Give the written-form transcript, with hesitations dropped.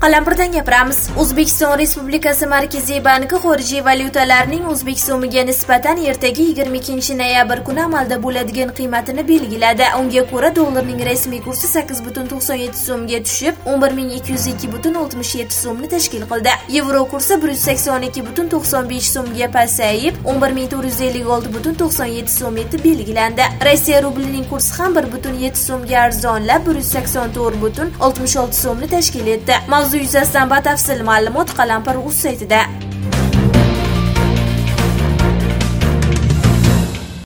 Qalampirdan gapiramiz. O'zbekiston Respublikasi Markaziy banki xorijiy valyutalarning o'zbek so'miga nisbatan ertaga 22 noyabr kuni amalda bo'ladigan qiymatini belgiladi. Unga ko'ra dollarning rasmiy kursi 8.97 so'mga tushib, 11.202.67 so'mni tashkil qildi. Yevro kursi 182.95 so'mga pasayib, 11.456.97 so'm etib belgilandi. Rossiya rublining kursi ham 1.7 so'mga arzonlab 184.66 so'mni tashkil etdi. Mavzu yuzasidan batafsil ma'lumot Qalampir.uz saytida.